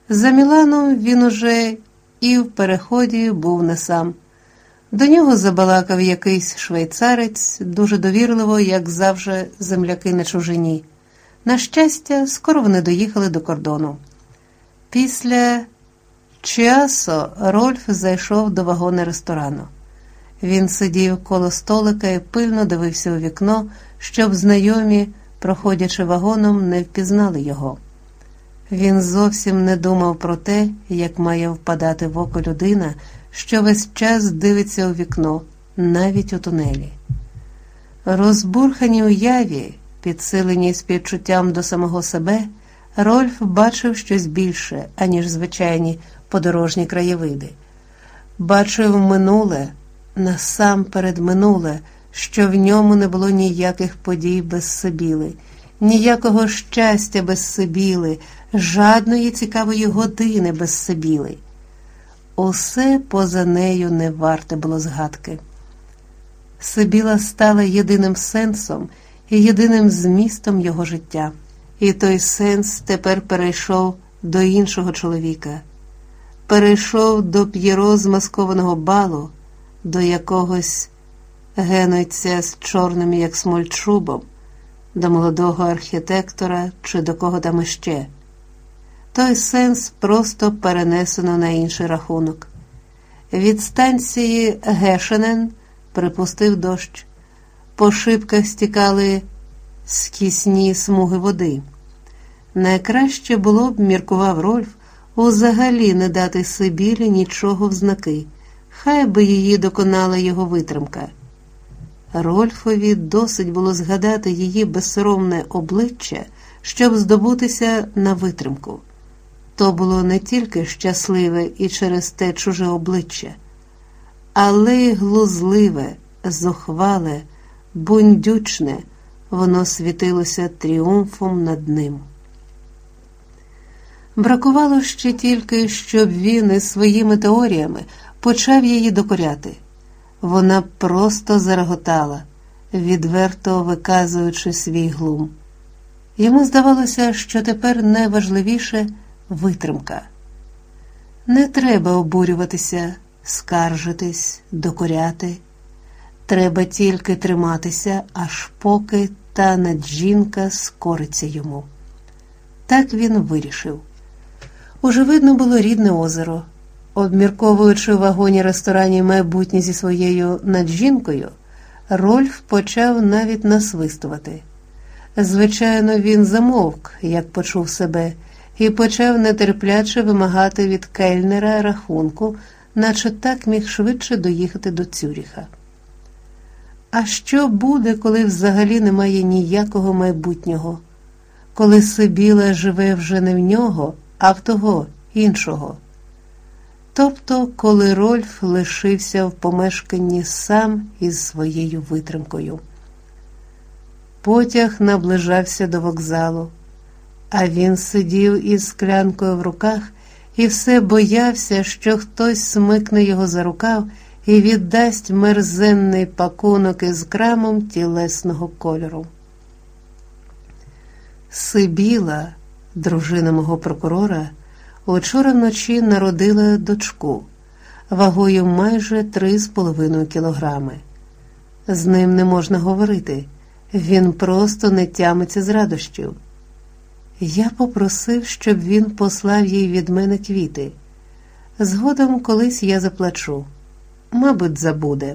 За Міланом він уже і в переході був не сам. До нього забалакав якийсь швейцарець, дуже довірливо, як завжди, земляки на чужині. На щастя, скоро вони доїхали до кордону. Після часу Рольф зайшов до вагона ресторану. Він сидів коло столика і пильно дивився у вікно, щоб знайомі, проходячи вагоном, не впізнали його. Він зовсім не думав про те, як має впадати в око людина, що весь час дивиться у вікно, навіть у тунелі. Розбурхані уяві, підсилені співчуттям до самого себе, Рольф бачив щось більше, аніж звичайні подорожні краєвиди. Бачив минуле, насамперед минуле, що в ньому не було ніяких подій без Сибіли, ніякого щастя без Сибіли, жадної цікавої години без Сибіли. Усе поза нею не варте було згадки. Сибіла стала єдиним сенсом і єдиним змістом його життя. І той сенс тепер перейшов до іншого чоловіка. Перейшов до П'єро змаскованого балу, до якогось генуйця з чорним, як смоль, чубом, до молодого архітектора чи до кого там іще. Той сенс просто перенесено на інший рахунок. Від станції Гешенен припустив дощ. По шибках стікали скісні смуги води. Найкраще було б, міркував Рольф, узагалі не дати Сибілі нічого в знаки, хай би її доконала його витримка. Рольфові досить було згадати її безсоромне обличчя, щоб здобутися на витримку. То було не тільки щасливе і через те чуже обличчя, але й глузливе, зухвале, бундючне, воно світилося тріумфом над ним. Бракувало ще тільки, щоб він із своїми теоріями почав її докоряти. Вона просто зареготала, відверто виказуючи свій глум. Йому здавалося, що тепер найважливіше – витримка. Не треба обурюватися, скаржитись, докоряти. Треба тільки триматися, аж поки та наджінка скориться йому. Так він вирішив. Уже видно було рідне озеро. Обмірковуючи в вагоні-ресторані майбутнє зі своєю наджінкою, Рольф почав навіть насвистувати. Звичайно, він замовк, як почув себе, і почав нетерпляче вимагати від кельнера рахунку, наче так міг швидше доїхати до Цюріха. А що буде, коли взагалі немає ніякого майбутнього? Коли Сибіла живе вже не в нього, а в того іншого? Тобто, коли Рольф лишився в помешканні сам із своєю витримкою. Потяг наближався до вокзалу, а він сидів із склянкою в руках і все боявся, що хтось смикне його за рукав і віддасть мерзенний пакунок із крамом тілесного кольору. Сибіла, дружина мого прокурора, учора вночі народила дочку, вагою майже 3,5 кілограми. З ним не можна говорити, він просто не тямиться з радощів. Я попросив, щоб він послав їй від мене квіти. Згодом колись я заплачу. Мабуть, забуде.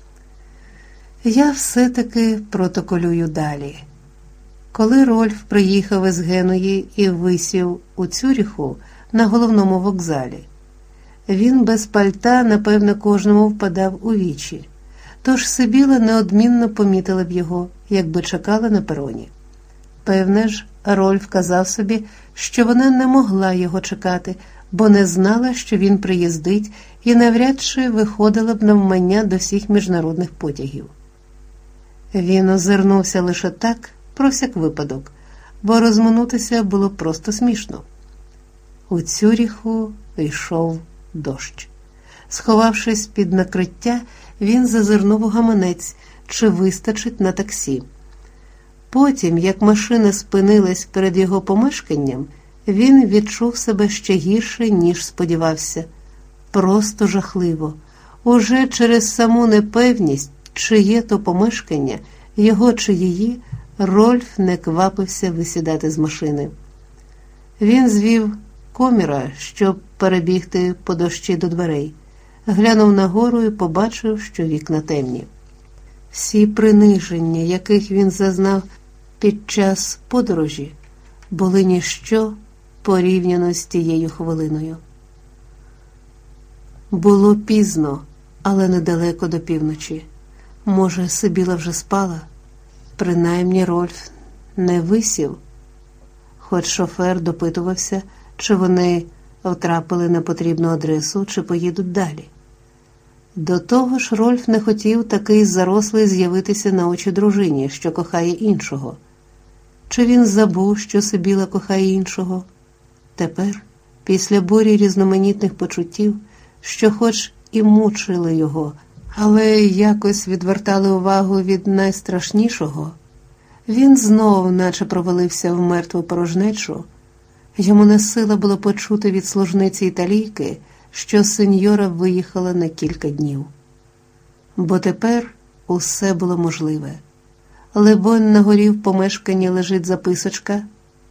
Я все-таки протоколюю далі. Коли Рольф приїхав із Генуї і висів у Цюріху на головному вокзалі, він без пальта, напевне, кожному впадав у вічі, тож Сибіла неодмінно помітила б його, якби чекала на пероні. Певне ж, Рольф казав собі, що вона не могла його чекати, бо не знала, що він приїздить, і навряд чи виходила б навмання до всіх міжнародних потягів. Він озирнувся лише так, про всяк випадок, бо розминутися було просто смішно. У Цюріху йшов дощ. Сховавшись під накриття, він зазирнув у гаманець, чи вистачить на таксі. Потім, як машина спинилась перед його помешканням, він відчув себе ще гірше, ніж сподівався. Просто жахливо. Уже через саму непевність, чиє то помешкання, його чи її, Рольф не квапився висідати з машини. Він звів коміра, щоб перебігти по дощі до дверей. Глянув нагору і побачив, що вікна темні. Всі приниження, яких він зазнав під час подорожі, були ніщо порівняно з тією хвилиною. Було пізно, але недалеко до півночі. Може, Сибіла вже спала? Принаймні Рольф не висів, хоч шофер допитувався, чи вони втрапили на потрібну адресу, чи поїдуть далі. До того ж, Рольф не хотів такий зарослий з'явитися на очі дружині, що кохає іншого. Чи він забув, що Сибіла кохає іншого? Тепер, після бурі різноманітних почуттів, що хоч і мучили його, але якось відвертали увагу від найстрашнішого, він знов наче провалився в мертву порожнечу. Йому не сила було почути від служниці італійки, що сеньора виїхала на кілька днів. Бо тепер усе було можливе. Либонь, на горі в помешканні лежить записочка: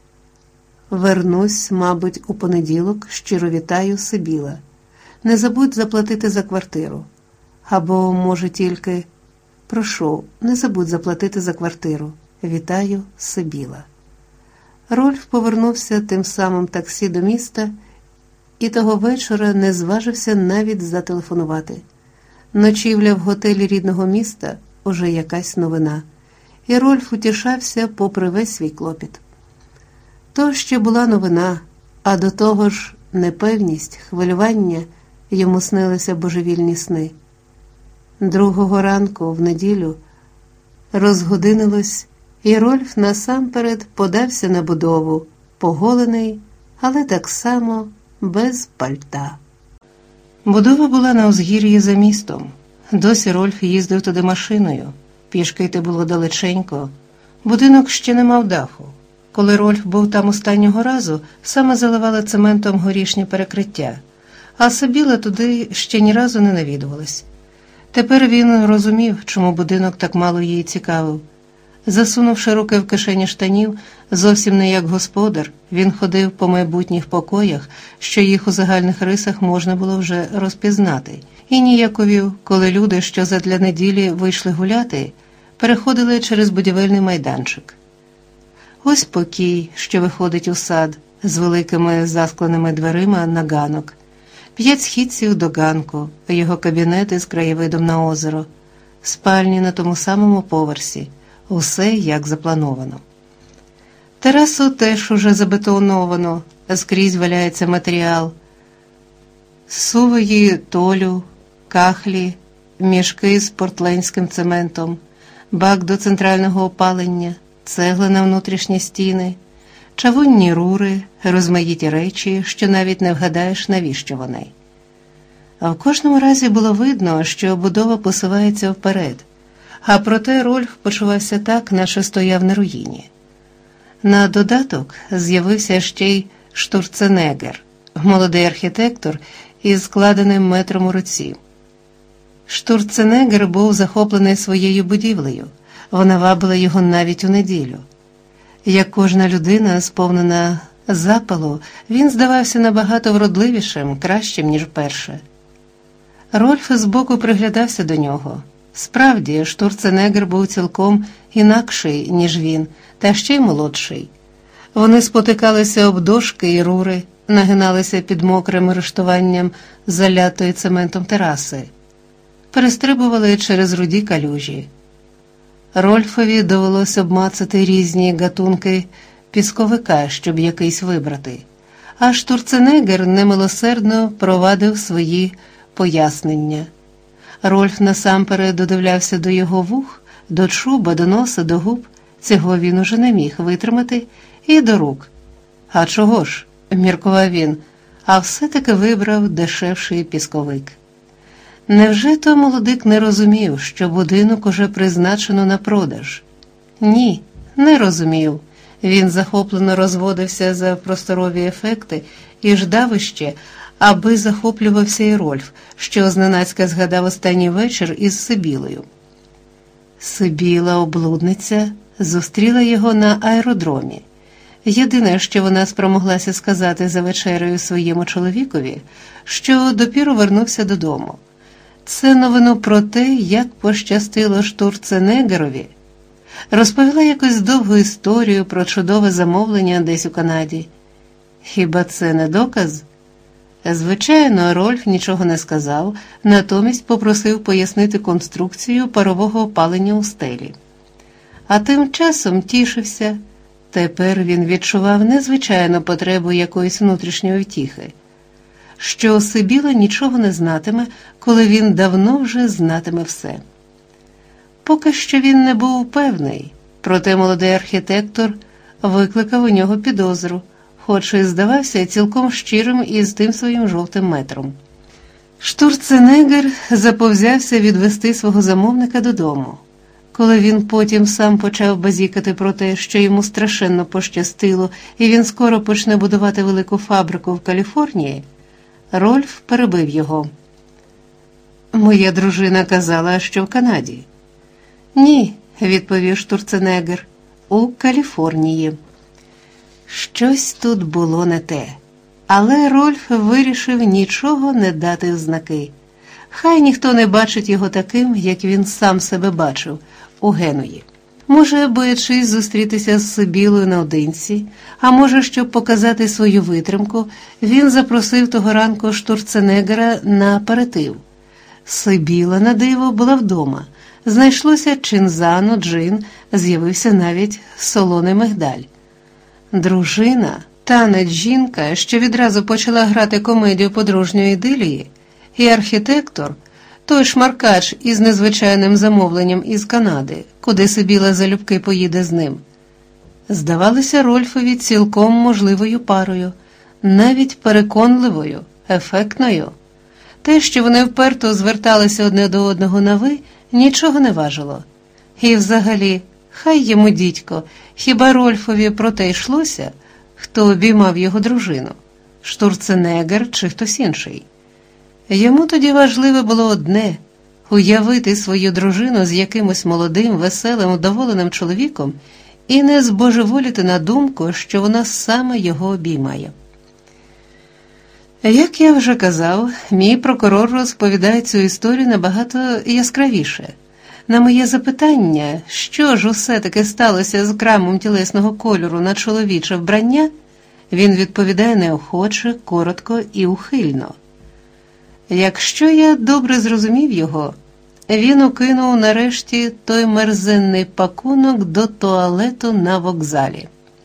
«Вернусь, мабуть, у понеділок, щиро вітаю, Сибіла. Не забудь заплатити за квартиру». Або, може, тільки «Прошу, не забудь заплатити за квартиру. Вітаю, Сибіла». Рольф повернувся тим самим таксі до міста і того вечора не зважився навіть зателефонувати. Ночівля в готелі рідного міста – уже якась новина, і Рольф утішався попри весь свій клопіт. То ще була новина, а до того ж непевність, хвилювання, йому снилися божевільні сни. Другого ранку, в неділю, розгодинилось, і Рольф насамперед подався на будову, поголений, але так само без пальта. Будова була на узгір'ї за містом. Досі Рольф їздив туди машиною. Пішки йти було далеченько. Будинок ще не мав даху. Коли Рольф був там останнього разу, саме заливали цементом горішнє перекриття, а Сибіла туди ще ні разу не навідувалась. Тепер він розумів, чому будинок так мало її цікавив. Засунувши руки в кишені штанів, зовсім не як господар, він ходив по майбутніх покоях, що їх у загальних рисах можна було вже розпізнати, і ніяковів, коли люди, що задля неділі вийшли гуляти, переходили через будівельний майданчик. Ось покій, що виходить у сад, з великими заскленими дверима на ганок. 5 східців до ганку, його кабінети з краєвидом на озеро, спальні на тому самому поверсі. Усе як заплановано. Терасу теж уже забетоновано, скрізь валяється матеріал. Сувої толю, кахлі, мішки з портленським цементом, бак до центрального опалення, цегли на внутрішні стіни, чавунні рури, розмаїті речі, що навіть не вгадаєш, навіщо вони. А в кожному разі було видно, що будова посувається вперед, а проте Рольф почувався так, наче стояв на руїні. На додаток з'явився ще й Штурценеггер, молодий архітектор із складеним метром у руці. Штурценеггер був захоплений своєю будівлею, вона вабила його навіть у неділю. Як кожна людина, сповнена запалу, він здавався набагато вродливішим, кращим, ніж перше. Рольф збоку приглядався до нього. Справді, Штурценеггер був цілком інакший, ніж він, та ще й молодший. Вони спотикалися об дошки і рури, нагиналися під мокрим рештуванням залятої цементом тераси, перестрибували через руді калюжі. Рольфові довелося обмацати різні гатунки пісковика, щоб якийсь вибрати, а Штурценеггер немилосердно провадив свої пояснення. Рольф насамперед додивлявся до його вух, до чуба, до носа, до губ. Цього він уже не міг витримати, і до рук. А чого ж, міркував він, а все-таки вибрав дешевший пісковик. Невже то молодик не розумів, що будинок уже призначено на продаж? Ні, не розумів. Він захоплено розводився за просторові ефекти і ждав іще, аби захоплювався і Рольф, що зненацька згадав останній вечір із Сибілою. Сибіла, облудниця, зустріла його на аеродромі. Єдине, що вона спромоглася сказати за вечерею своєму чоловікові, що допіру вернувся додому. Це новину про те, як пощастило Штурценегерові. Розповіла якусь довгу історію про чудове замовлення десь у Канаді. Хіба це не доказ? Звичайно, Рольф нічого не сказав, натомість попросив пояснити конструкцію парового опалення у стелі. А тим часом тішився. Тепер він відчував незвичайну потребу якоїсь внутрішньої втіхи, що Сибіла нічого не знатиме, коли він давно вже знатиме все. Поки що він не був певний, проте молодий архітектор викликав у нього підозру, хоч і здавався цілком щирим із тим своїм жовтим метром. Штурценегер заповзявся відвести свого замовника додому. Коли він потім сам почав базікати про те, що йому страшенно пощастило і він скоро почне будувати велику фабрику в Каліфорнії, Рольф перебив його. «Моя дружина казала, що в Канаді». «Ні», – відповів Штурценегер, – «у Каліфорнії». Щось тут було не те, але Рольф вирішив нічого не дати в знаки. Хай ніхто не бачить його таким, як він сам себе бачив, у Генуї. Може, боячись зустрітися з Сибілою наодинці, а може, щоб показати свою витримку, він запросив того ранку Штурценегера на аперитив. Сибіла, на диво, була вдома. Знайшлося чинзано, джин, з'явився навіть солоний мигдаль. Дружина, та не жінка, що відразу почала грати комедію подружньої ідилії, і архітектор, той шмаркач із незвичайним замовленням із Канади, куди Сибіла залюбки поїде з ним, здавалися Рольфові цілком можливою парою, навіть переконливою, ефектною. Те, що вони вперто зверталися одне до одного на «ви», нічого не важило. І взагалі, хай йому дідько, хіба Рольфові про те йшлося, хто обіймав його дружину, Штурценегер чи хтось інший. Йому тоді важливе було одне – уявити свою дружину з якимось молодим, веселим, вдоволеним чоловіком і не збожеволіти на думку, що вона саме його обіймає. Як я вже казав, мій прокурор розповідає цю історію набагато яскравіше. На моє запитання, що ж усе-таки сталося з крамом тілесного кольору на чоловіче вбрання, він відповідає неохоче, коротко і ухильно. Якщо я добре зрозумів його, він укинув нарешті той мерзенний пакунок до туалету на вокзалі.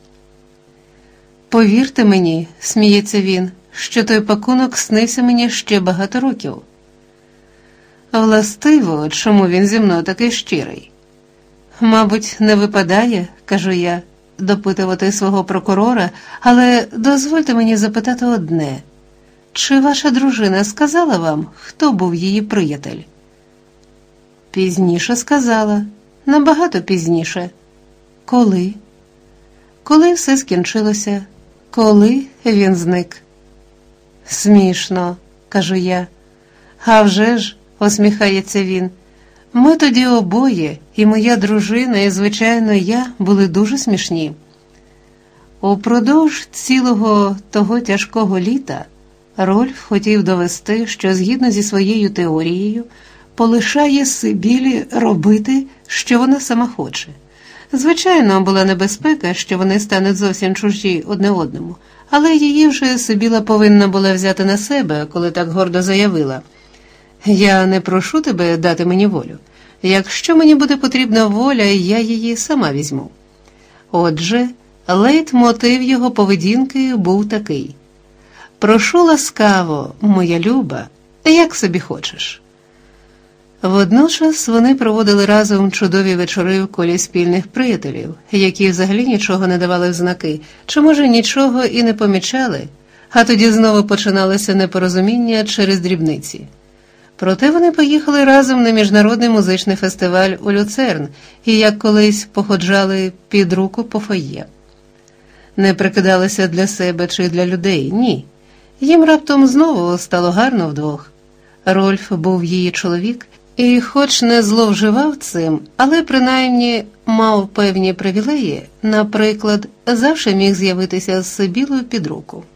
«Повірте мені», – сміється він, – що той пакунок снився мені ще багато років. Властиво, чому він зі мною такий щирий? Мабуть, не випадає, кажу я, допитувати свого прокурора, але дозвольте мені запитати одне. Чи ваша дружина сказала вам, хто був її приятель? Пізніше сказала, набагато пізніше. Коли? Коли все скінчилося, коли він зник. Смішно, кажу я. А вже ж, усміхається він, ми тоді обоє, і моя дружина, і, звичайно, я, були дуже смішні. Упродовж цілого того тяжкого літа Рольф хотів довести, що, згідно зі своєю теорією, полишає Сибілі робити, що вона сама хоче. Звичайно, була небезпека, що вони стануть зовсім чужі одне одному, але її вже Сибіла повинна була взяти на себе, коли так гордо заявила: «Я не прошу тебе дати мені волю. Якщо мені буде потрібна воля, я її сама візьму». Отже, лейтмотив його поведінки був такий: «Прошу ласкаво, моя люба, як собі хочеш». Водночас вони проводили разом чудові вечори в колі спільних приятелів, які взагалі нічого не давали в знаки, чи, може, нічого і не помічали, а тоді знову починалося непорозуміння через дрібниці. Проте вони поїхали разом на міжнародний музичний фестиваль у Люцерн і, як колись, походжали під руку по фоє. Не прикидалися для себе чи для людей, ні. Їм раптом знову стало гарно вдвох. Рольф був її чоловік, і хоч не зловживав цим, але принаймні мав певні привілеї, наприклад, завжди міг з'явитися з Сибілою під руку.